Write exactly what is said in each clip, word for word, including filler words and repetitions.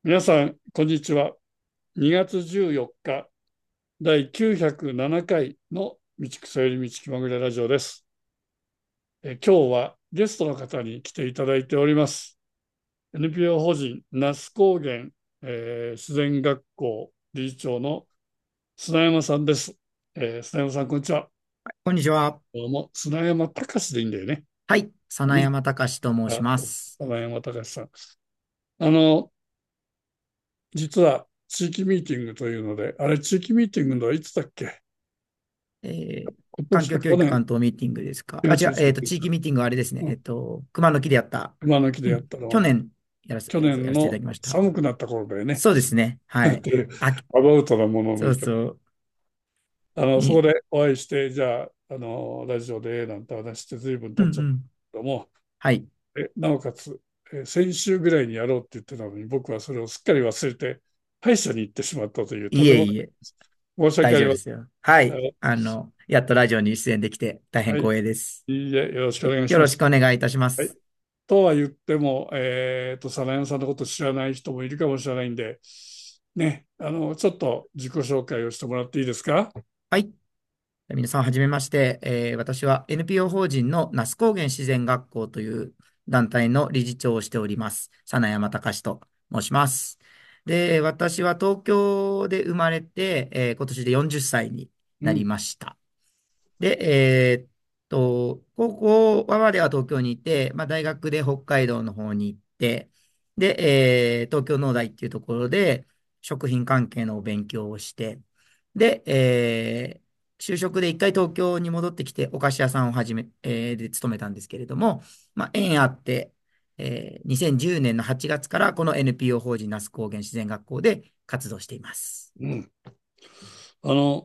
皆さん、こんにちは。にがつじゅうよっか、だいきゅうひゃくななかいの道草より道気まぐれラジオです。え今日はゲストの方に来ていただいております。エヌピーオー 法人那須高原、えー自然学校理事長の砂山さんです。えー砂山さん、こんにちは。 こんにちは。 どうも、砂山隆でいいんだよね。 はい。早苗ね。 山隆と申しあ、 ます。 砂山隆さん。あの、実は地域ミーティングというので、あれ、地域ミーティングのはいつだっけ？ えー今年環境教育か去年？ 関東ミーティングですか？ 違うあ、違う。 違う違うえっと、地域ミーティングはあれですね。 違う。 えっと、熊野木でやった。 熊の木でうん。 やったのは、 去年やらせ、 去やらせていただ年のきました。 寒くなった頃だよね。 そうですね。はい。 で、 あ、 アバウトなもののそう言い方。 そう。 あの、そこいでお会いして、じゃあ、あの、ラジオでなんて話して随分うんう経っちゃったけん。 ども、 はい。 え、なおかつ、え先週ぐらいにやろうって言ってたのに、僕はそれをすっかり忘れて、歯医者に行ってしまったという、とんでもない。 いえいえ、 申し訳ありません。 大丈夫ですよ。はい。 あのあの、やっとラジオに出演できて大変はい。 光栄です。 いいえ、よろしくお願いしよろします。 くお願いいたしまはい。 す。 とは言っても、えっと、サナヤさんのこと知らない人もいるかもしれないんで、ね、あの、ちょっと自己紹介をしてもらっていいですか？ はい。皆さん、はじめまして。えー私は エヌピーオー 法人の那須高原自然学校という団体の理事長をしております。早苗山隆と申します。で、私は東京で生まれて、えー今年でよんじゅっさいになりうん、 ました。で、えーっと、高校までは東京にいて、まあ、大学で北海道の方に行って、で、えー東京農大っていうところで食品関係のお勉強をして、で、えー就職で一回東京に戻ってきてお菓子屋さんを始め、えーで勤めたんですけれども、まあ、縁あって、えーにせんじゅうねんのはちがつからこの エヌピーオー 法人那須高原自然学校で活動しています。 うん。あの、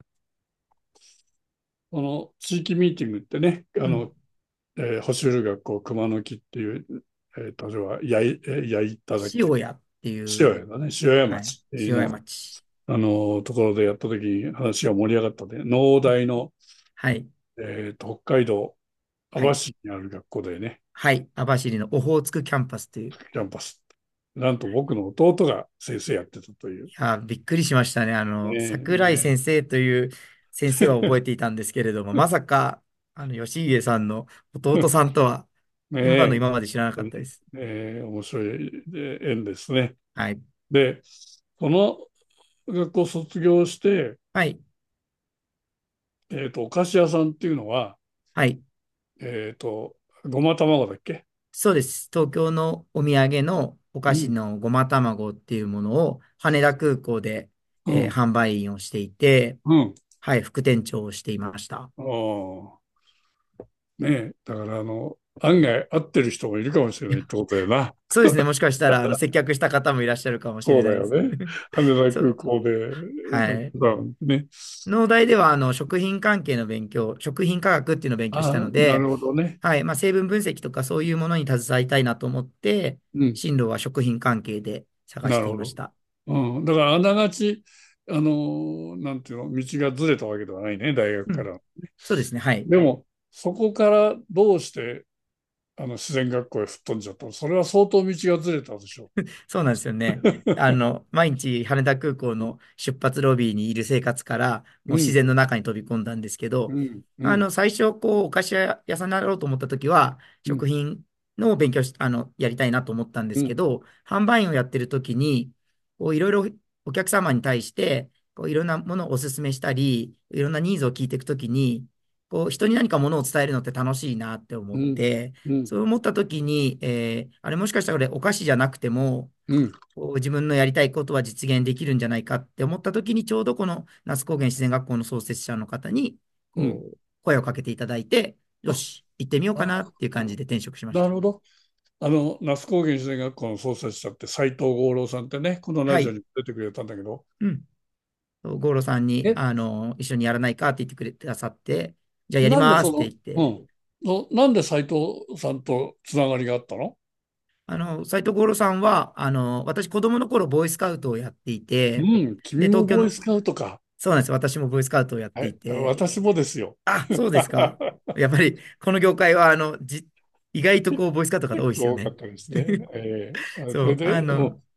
この地域ミーティングってね、あうん。 の、えー星寄学校熊の木っていう、えーと、あれは、やい、えー、やいただっけ？ 塩屋っていう、 塩谷だね。塩谷はい、 町塩屋の、 町。 あの、ところでやった時に話が盛り上がったね。農大の、 はい。 えーと、北海道網はい。 走にある学校でね、 はい。網走のオホーツクキャンパスという。 キャンパス。なんと僕の弟が先生やってたという。 いや、びっくりしましたね。あねの、桜井え、 先生という先生は覚えていたんですけれども、まさか、あの、吉家さんの弟さんとは、 ね今のえ、 今まで知らなかったです。 ええ、面白いえ縁ですね。 はい。 で、その学校を卒業して、 はい。 えっと、お菓子屋さんっていうのは、 はい。 えっと、ごま卵だっけ？ そうです。東京のお土産のお菓子うん、 のごま卵っていうものを羽田空港で、えーうん、 販売員をしていて、 うん。 はい、副店長をしていました。 ああ、ねえ、だからあの、案外合ってる人もいるかもしれないってことだよな。 そうですね。もしかしたら、あの、接客した方もいらっしゃるかもしそうれないです。 だよね。羽田そう、 空港ではい。 やってたんね。 農大では、あの、食品関係の勉強、食品科学っていうのを勉強しああ、 たので、 なるほどね。 はい。まあ、成分分析とかそういうものに携わりたいなと思って、 うん、 進路は食品関係で探しなるほど。 ていました。 うん、だからあながち、あの、なんていうの、道がずれたわけではないね、大学うん。 から。 そうですね。はい。 でも、そこからどうしてあの自然学校へ吹っ飛んじゃったの？それは相当道がずれたでしょそうなんですよね。あの、毎日羽田空港の出発ロビーにいる生活から、 う。うん、 もう自然の中に飛び込んだんですけど、 うん、うん、 あの、最初、こう、お菓子屋さんになろうと思った時は、 うん、 食品の勉強し、あの、やりたいなと思ったんでうん、 すけど、販売員をやってる時に、こう、いろいろお客様に対して、こう、いろんなものをお勧めしたり、いろんなニーズを聞いていくときに、こう、人に何かものを伝えるのって楽しいなって思うん、 って、 うん、 そう思ったときに、えーあれもしかしたらこれお菓子じゃなくても、 うん、 こう自分のやりたいことは実現できるんじゃないかって思った時に、ちょうどこの那須高原自然学校の創設者の方に、 うん。 こう、声をかけていただいて、よあ、 し、行ってみようかなあ、 っていう感じで転職しました。 なるほど。あの、那須高原自然学校の創設者って斉藤五郎さんってね、このラはい。 ジオに出てくれたんだけど、 うん。五郎さんに、 え、 あの、一緒にやらないかって言ってくれくださって、じゃあやりますってなんでその、 言って、 うん、のなんで斉藤さんとつながりがあったの？ あの、斉藤五郎さんは、あの、私子供の頃ボーイスカウトをやっていて、 うん、 で、 君も東京の、 ボーイスカウトか。 そうなんです。私もボーイスカウトをやっていはい、 て、 私もですよ。 あ、そうですか。やっぱり、この業界は、あの、じ、意外とこう、ボイスカットの方多いですよね。 多かったですね。えー、あそれそう、あで、うの、 ん。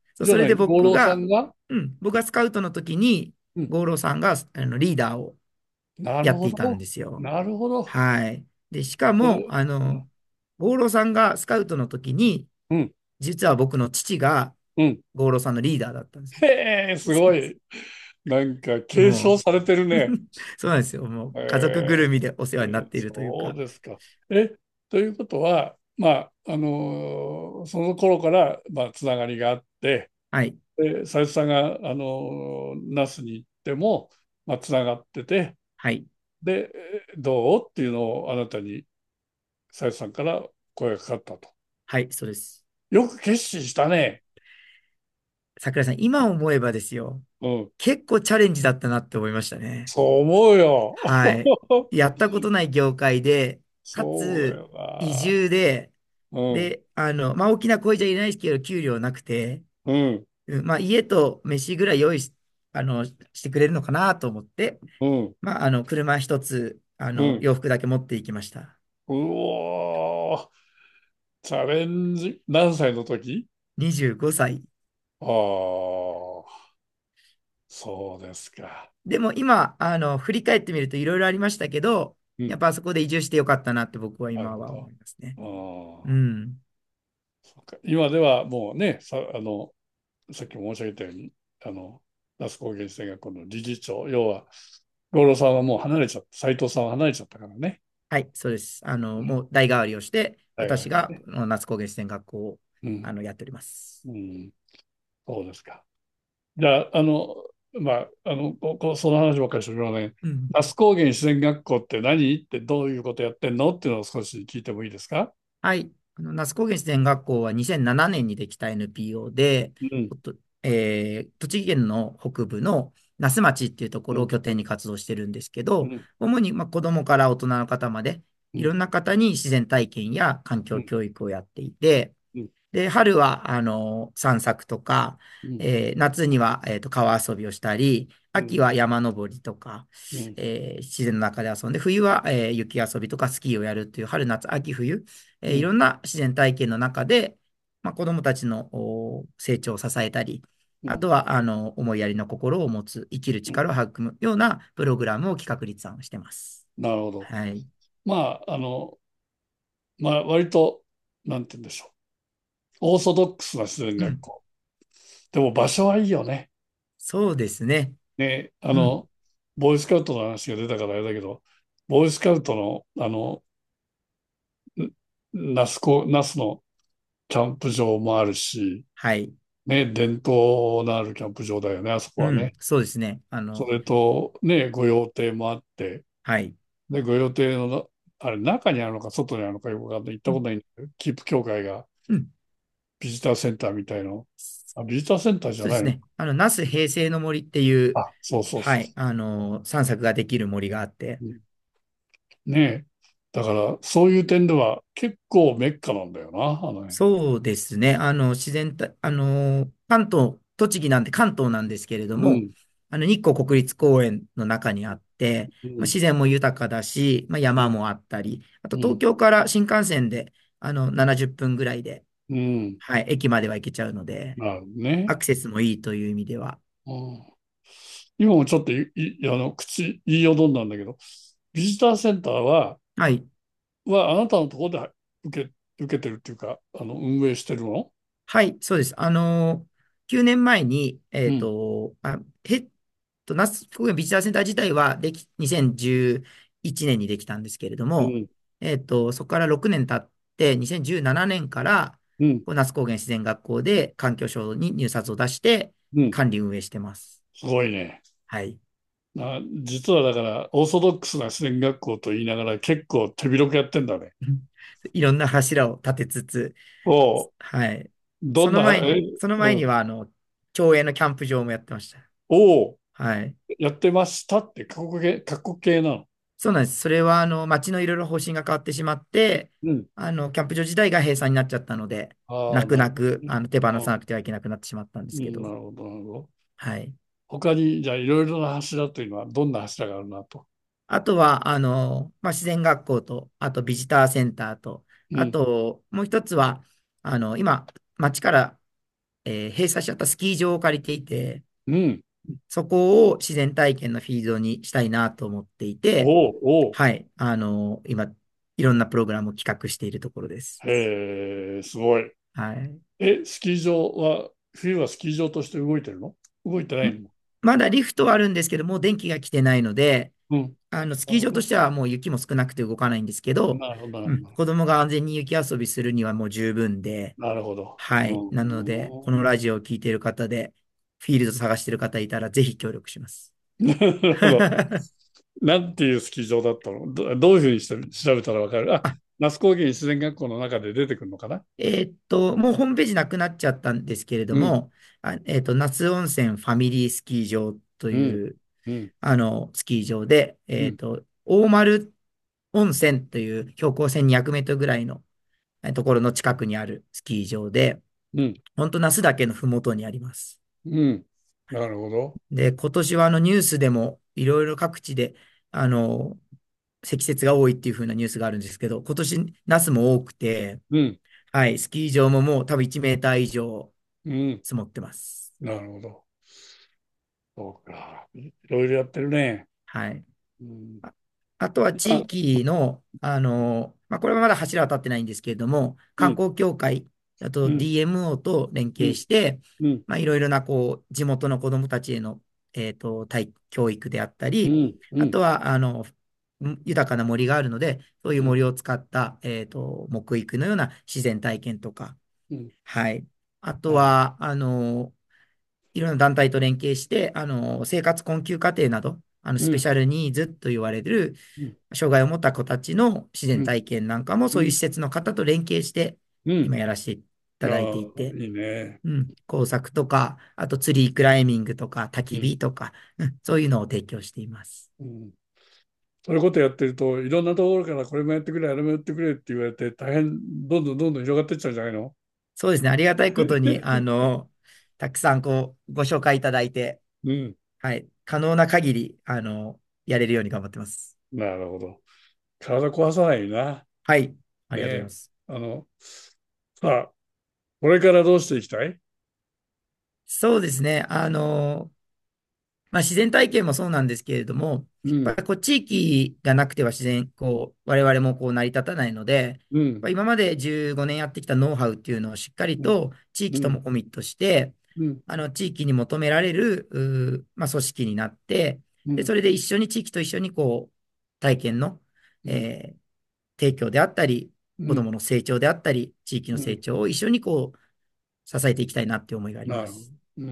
そう、それでじゃない、五郎さ僕が、 んが、 うん、僕がスカウトの時に、 うん、 五郎さんがあのリーダーをなるやっていたんほど。 ですよ。 なるほど。 はい。で、しかも、 それ、 あの、五郎さんがスカウトの時に、 うん、 実は僕の父がうん。 五郎さんのリーダーだったんですよ。 へえ、すごい。なんか、継承もされてるう、 ね。 そうなんですよ。もう、 へ家族ぐるみでお世え、 話になっているというそうか。 ですか。え、ということは、まあ、あのーその頃から、まあ、つながりがあって、 はい。 で、斉藤さんが、あのー那須に行っても、まあ、つながってて、 はい。 で、えどうっていうのをあなたに、斉藤さんから声がかかったと。 はい、そうです。 よく決心したね。 桜井さん、今思えばですよ。 うん。 結構チャレンジだったなって思いましたね。 そう思うよ。 はい。やったことない業界で、かつ、 そうだよ移住な。 で、 うん。 で、あの、まあ、大きな声じゃいないですけど、給料なくて、 うん。 うん、まあ、家と飯ぐらい用意し、あの、してくれるのかなと思って、 うん。 まあ、あの、車一つ、あの、 うん。 洋服だけ持っていきました。 うおー。チャレンジ、何歳の時？ にじゅうごさい。 ああ、そうですか。 でも今、あの、振り返ってみるといろいろありましたけど、 うん。 やっぱあそこで移住してよかったなって僕はなるほど。 今は思いますね。 ああ、 うん。 そうか。今ではもうね、さ、あの、さっきも申し上げたように、あの、那須高原自然学校の理事長、要は、五郎さんはもう離れちゃった、斉藤さんは離れちゃったからね。 はい、そうです。あの、 うん。 もう代替わりをして、 大私が学ね。 この夏高原自然学校をうん。 あのやっております。 うん。そうですか。じゃあ、あの、まあ、あの、ここその話ばっかりしてるのね、 うん。 那須高原自然学校って何ってどういうことやってんのっていうのを少し聞いてもいいですか？ はい。あの、那須高原自然学校はにせんななねんにできた エヌピーオー で、 うん、 おっとえー栃木県の北部の那須町っていうとこうん、 ろを拠点に活動してるんですけど、 うん、 主にまあ子供から大人の方まで、 うん、 いろんな方に自然体験や環うん、 境教育をやっていて、 うん、 で、春は、あの、散策とか、 うん、 えー夏には、えーと、川遊びをしたり、 うん、 秋は山登りとか、 うん、 えー自然の中で遊んで、冬は、えー雪遊びとかスキーをやるっていう、春、夏、秋、冬、えーいろんな自然体験の中で、まあ、子どもたちのお成長を支えたり、 うん、 あとは、あの、思いやりの心を持つ、生きるうん。 力を育むようなプログラムを企画立案してます。 なるほど。 はい。 まあ、あの、まあ、割と、なんて言うんでしょう。オーソドックスな自然うん。 学校。でも場所はいいよね。 そうですね。 ね、あうん。 の、ボーイスカウトの話が出たからあれだけど、ボーイスカウトの、あの、ん那須こ、那須のキャンプ場もあるし、 はい。 ね、伝統のあるキャンプ場だよね、あそこうん。 はね。 そうですね。あの、 それと、ね、御用邸もあって、 はい。 で、御用邸のな、あれ、中にあるのか、外にあるのかよくわかんない。行ったことうん。 ないんだけど、キープ協会がうん。 ビジターセンターみたいの。あ、ビジターセンターじゃないの？ そうですね。あの、那須平成の森っていう、 あ、そうそうそう。 はい、あの、散策ができる森があって、 うん。ねえ。だから、そういう点では結構メッカなんだよな、あの辺。 そうですね。あの、自然た、あの、関東、栃木なんで関東なんですけれども、 うん、 あの、日光国立公園の中にあって、まあ、 うん、 自然も豊かだし、まあ、 うん、 山もあったり、あと東うん、 京から新幹線で、あの、ななじゅっぷんぐらいで、 うん。 はい、駅までは行けちゃうので、 なるほどね。 アクセスもいいという意味では。 うん、今もちょっとい、い、あの、口、言いよどんだんだけど、ビジターセンターは、 はい。 はあなたのところで受け、受けてるっていうか、あの、運営してるの？ はい、そうです。あのー、きゅうねんまえに、えっうん、 と、あ、へっと、那須高原ビジターセンター自体はでき、にせんじゅういちねんにできたんですけれども、 うん、 えっと、そこからろくねん経って、にせんじゅうななねんから、 うん、 こう那須高原自然学校で環境省に入札を出して、 うん。 管理運営してます。 すごいね。 はい。 な、実はだから、オーソドックスな自然学校と言いながら結構手広くやってんだね。 いろんな柱を立てつつ、 おう、 はい。そどんな、え、 の前に、その前うん、 には、あの、競泳のキャンプ場もやってました。 おう、 はい。 やってましたって過去形、過去形なの？ そうなんです。それは、あの、町のいろいろ方針が変わってしまって、 うん。 あの、キャンプ場自体が閉鎖になっちゃったので、 ああ、 泣くなる泣く、 ほどね。 あの、手放ああ、 さなくてはいけなくなってしまったんですうん、なけど、 るほど、なるほど。 はい。 他に、じゃあ、いろいろな柱というのは、どんな柱があるなと。 あとは、あの、まあ、自然学校と、あとビジターセンターと、あうん、 と、もう一つは、あの、今、町から、 えー閉鎖しちゃったスキー場を借りていて、 うん。 そこを自然体験のフィールドにしたいなと思っていて、 おう、おう。 はい、あの、今、いろんなプログラムを企画しているところです。 へえ、すごい。 はい。 え、スキー場は、冬はスキー場として動いてるの？動いてないんの？ まだリフトはあるんですけども、電気が来てないので、 うん。 あの、スキー場となるほど。 してはもう雪も少なくて動かないんですけど、 なるほど、なるほど。 うん、子供が安全に雪遊びするにはもう十分で、 なるほど。 はい。なので、このうん。 ラジオを聞いている方で、フィールド探している方いたら、ぜひ協力します。 なるほど。なんていうスキー場だったの？ど、どういうふうにして調べたらわかる？あ、 あ、 那須高原自然学校の中で出てくるのかな？ えーっと、もうホームページなくなっちゃったんですけれどうん、 も、あ、えーっと、那須温泉ファミリースキー場とうん、 いう、 うん、 あの、スキー場で、 うん、 えーっと、大丸温泉という標高せんにひゃくメートルぐらいのえーところの近くにあるスキー場で、 うん、 本当那須岳のふもとにあります。 うん。なるほど。 で、今年はあのニュースでもいろいろ各地で、あの、積雪が多いっていう風なニュースがあるんですけど、今年那須も多くて、 うん、 はい、スキー場ももう多分いちメーター以上うん。 積もってます。 なるほど。そうか。いろいろやってるね。 はい。 うん。 あ、あとは地あ、 域の、あの、まあ、これはまだ柱は立ってないんですけれども、 うん、 観光協会、あとうん、 ディーエムオー と連うん、 携して、 うん、 まあ、いろいろな、こう、地元の子どもたちへの、えっと、体教育であったり、 うん、うん、 あとは、あの、豊かな森があるので、そういううん、 森を使った、えっと、木育のような自然体験とか、 うん。 はい。あとなるは、あの、いろんな団体と連携して、あの、生活困窮家庭など、あの、 うん、 スペシャルニーズと言われる、 うん、 障害を持った子たちの自うん、 然体験なんかも、 うん、 そういう施設の方と連携して、 うん。 今やらせていただいていああ、 て、 いいね。 うん、工作とか、あとツリークライミングとか、焚きうん、 火とか、うん、そういうのを提供しています。 うん。そういうことやってると、いろんなところからこれもやってくれ、あれもやってくれって言われて、大変、どんどんどんどん広がっていっちゃうんじゃないの？ そうですね、ありがたいことに、あの、たくさんこう、ご紹介いただいて、 うん。 はい、可能な限り、あの、やれるように頑張ってます。 なるほど。体壊さないな。 はい、あねりがとうございまえ。 す。 あの、さあ、これからどうしていきたい？ そうですね。あの、まあ、自然体験もそうなんですけれども、 うん、 やっぱりこう地域がなくては自然、こう、我々もこう成り立たないので、やっうん、 ぱ今までじゅうごねんやってきたノウハウっていうのをしっかりうん、 と地域とうん、 もコミットして、 うん、 あの、地域に求められる、うーまあ、組織になって、で、 うん、 それで一緒に地域と一緒にこう、体験の、 うん、 えー提供であったり、子どうん、 もの成長であったり、地域の成うん。 長を一緒にこう、支えていきたいなっていう思いがありなるほど。 ます。 うん。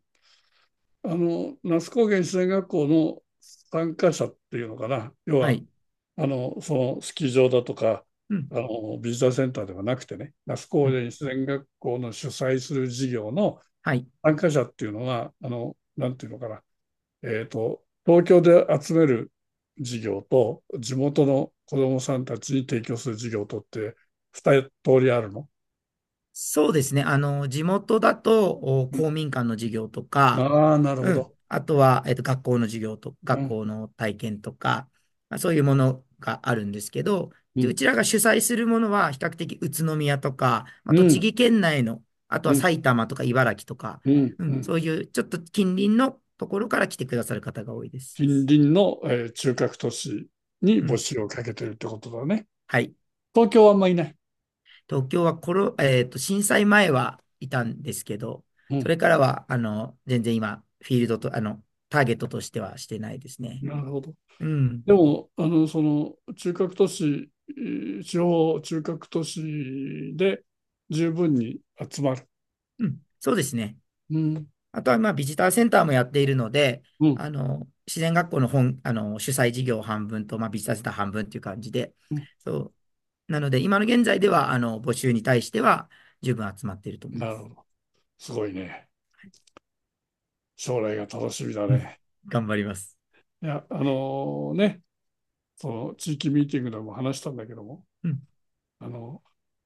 あの、那須高原自然学校の参加者っていうのかな。要は、 はい。 あの、そのスキー場だとか、 うん。 あの、ビジターセンターではなくてね、那須高うん。 原自然学校の主催する事業のはい。 参加者っていうのは、あの、なんていうのかな。えっと、東京で集める事業と、地元の子どもさんたちに提供する事業とって、二通りあるの？ そうですね。あの、地元だと、お公民館の授業とか、 ああ、なるほうん。 ど。 あとは、えっと、学校の授業と、学うん、 校の体験とか、まあ、そういうものがあるんですけど、 うん、 うちらが主催するものは、比較的宇都宮とか、まあ、 うん、 栃木県内の、あとはうん、 埼玉とか茨城とか、 うん、 うん、 うん。 そういうちょっと近隣のところから来てくださる方が多いです。 近隣の、えー中核都市にうん。 募集をかけてるってことだね。 はい。 東京はあんまりいない。 東京はコロ、えっと、震災前はいたんですけど、 うん。 それからは、あの、全然今、フィールドと、あの、ターゲットとしてはしてないですね。 なるほど。 うん。 でも、あの、その中核都市、えー地方中核都市で十分に集まる。 うん。そうですね。 うん、 あとは、まあ、ビジターセンターもやっているので、 うん、 あの、自然学校の本、あの、主催事業半分と、まあ、ビジターセンター半分っていう感じで、 うん。 そう。なので、今の現在では、あの、募集に対しては十分集まっていると思います。 なるほど。すごいね。将来が楽しみだうん。 ね。 頑張ります。 いや、あのね、その地域ミーティングでも話したんだけども、 うん。 あの、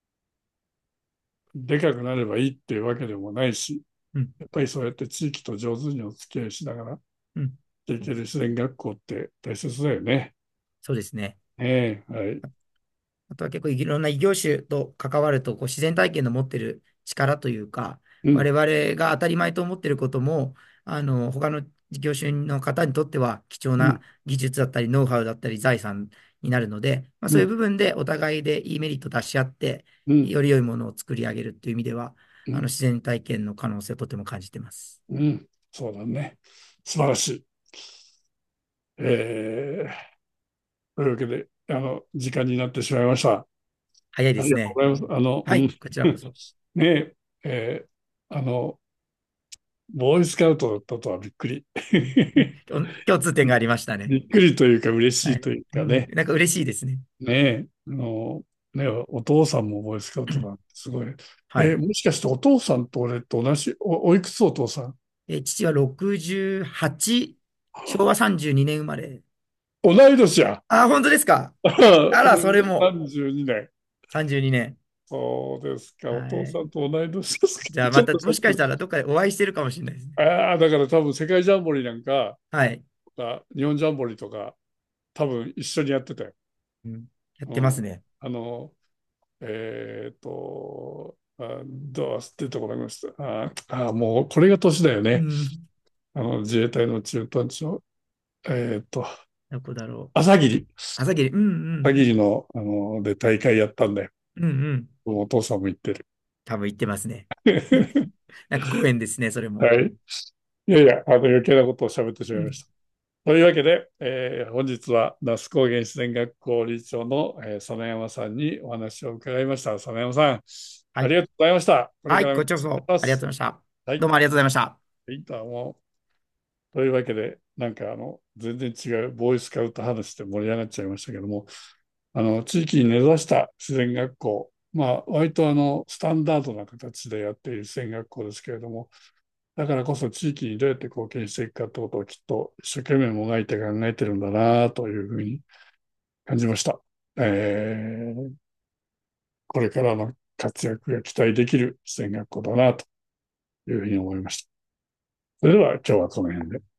でかくなればいいっていうわけでもないし、 うん。 やっぱりそうやって地域と上手にお付き合いしながらうん。 できる自然学校って大切だよね。 そうですね。 ええ、はい。 あとは結構いろんな異業種と関わると、こう自然体験の持ってる力というか、 うん我々が当たり前と思っていることも、あの、他の業種の方にとっては貴重なうん技術だったり、ノウハウだったり、財産になるので、まあ、そういううん部分でお互いでいいメリットを出し合って、 うんより良いものを作り上げるという意味では、あの、 うん自然体験の可能性をとても感じています。 うん、そうだね。素晴らしい。えー、というわけで、あの、時間になってしまいました。 早いでありがとうすね。 ございます。あの、うん。 はい、こちらこそ。 ねえ、えーあの、ボーイスカウトだったとはびっくり。 共通点がありましたね。 びっくりというか嬉しはい。 いといううん、 かね。 なんか嬉しいですね。 ねえ、あの、ねえ、お父さんもボーイスカウトなんてすごい。え、 はい。 もしかしてお父さんと俺と同じ、お、おいくつお父さん？ え、父はろくじゅうはち、昭和さんじゅうにねん生まれ。 同い年や。 あ、本当ですか？あら、それもさんじゅうにねん。 さんじゅうにねん。 そうですか。お父はい。 さんと同い年ですか。 じゃあ、 ちょまた、 っとショック。 もしかしたらどっかでお会いしてるかもしれないですね。 ああ、だから多分世界ジャンボリーなんか、 はい。 あ日本ジャンボリーとか、多分一緒にやってたよ。 うん、やっうん。 てますね。 あの、えっと、あ、どうっていうところがありました。ああ、もうこれが年だよね。 うん。 あの、自衛隊の駐屯地の、えっと、 どこだろう。 朝霧。 朝霧。うんうん。 朝霧の、あの、で大会やったんだよ。 うんうん。 お父さんも言ってる。 多分言ってますね。なんかご縁ですね、それも。 はい。いやいや、あの余計なことを喋ってしうん。 まいました。というわけで、えー本日は那須高原自然学校理事長の、えー佐野山さんにお話を伺いました。佐野山さん、 はい。 ありがとうございました。これはい。 からもよろしくお願いこちらこそします。 ありがとうございました。 はい。 どうもありがとうございました。 はい、どうも。というわけで、なんかあの、全然違うボーイスカウト話で盛り上がっちゃいましたけども、あの、地域に根ざした自然学校、まあ、割とあの、スタンダードな形でやっている自然学校ですけれども、だからこそ地域にどうやって貢献していくかってことをきっと一生懸命もがいて考えてるんだなというふうに感じました。えー、これからの活躍が期待できる自然学校だなというふうに思いました。それでは今日はこの辺で。